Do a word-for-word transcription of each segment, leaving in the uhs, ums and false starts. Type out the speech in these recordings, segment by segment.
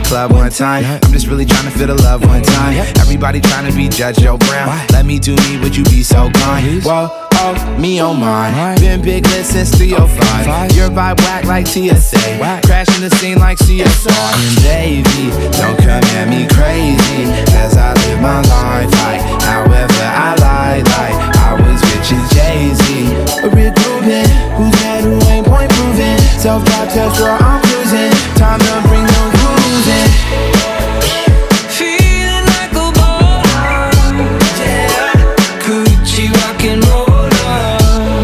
club one time. I'm just really trying to feel the love one time. Everybody trying to be Judge Joe Brown. Let me do me, would you be so kind? Whoa, oh, me oh mine. Been big lit since three oh five. Your vibe whack like T S A. Crashing the scene like C S R. And baby, don't come at me crazy, cause I live my life like however I like. Like I was rich as Jay-Z. A Rick Rubin, who's that who ain't point proving? Self-drop test where I'm cruising. Time to bring them cruising. Feeling like a baller, yeah. Gucci rock and roller.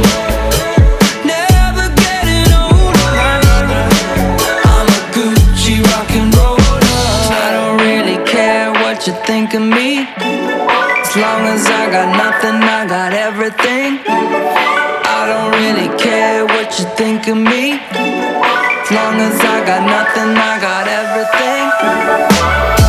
Never getting older. I'm a Gucci rock and roller. I don't really care what you think of me. As long as I got nothing, I got everything. I don't really care what you think of me. As long as I got nothing, I got everything.